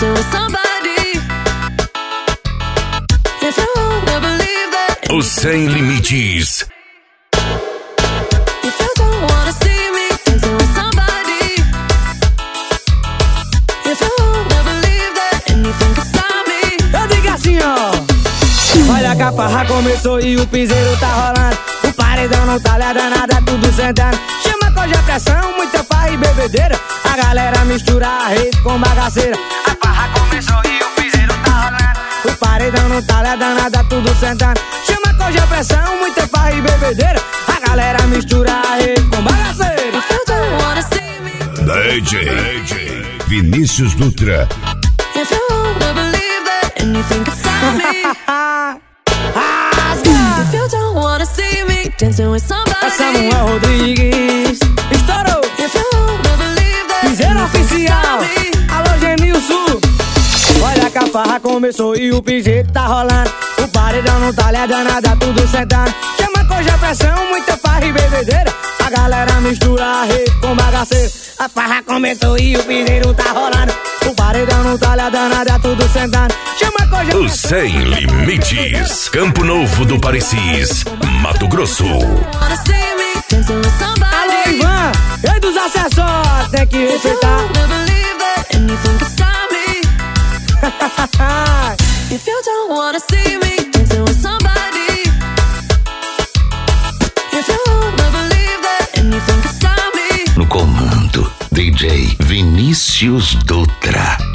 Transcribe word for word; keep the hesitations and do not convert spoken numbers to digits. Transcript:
dancing with somebody. If you wanna believe that. O Sem Limites. If you don't wanna see me dancing with somebody. If you wanna believe that anything can stop me. Eu digo assim, ó. Olha que a farra começou e o piseiro tá rolando. O paredão não tá olhada nada, tudo sentando. Chama com a pressão, muita farra e bebedeira. A galera mistura a rede com bagaceira. A farra começou e o piseiro tá rolando. O paredão não tá olhada nada, tudo sentando. Chama com a pressão, muita farra e bebedeira. A galera mistura a rede com bagaceira. If you don't wanna see me. D J, D J Vinícius Dutra. If you wanna believe that anything can stop me. If you don't wanna see me dancing with somebody. É Samuel Rodrigues. Estourou. If you wanna believe that Piseiro anything can oficial. stop me. Alô, Genilson. Olha que a farra começou e o piseiro tá rolando. O paredão não tá olhada nada, tudo sentando. Chama com a pressão, muita farra e bebedeira. A galera mistura a rede com bagaceiro. A farra começou e o piseiro tá rolando. O paredão não tá olhada nada, tudo sentando. Chama com a O pressão. Sem Limites. Campo Novo do Parecis, Mato Grosso. Wanna see me dancing with somebody. Alô, Ivan. Ei dos acessórios, tem que If you respeitar. wanna believe that anything can stop me. If you don't wanna see me dancing with somebody. If you wanna believe that anything can stop me. No comando, D J Vinícius Dutra.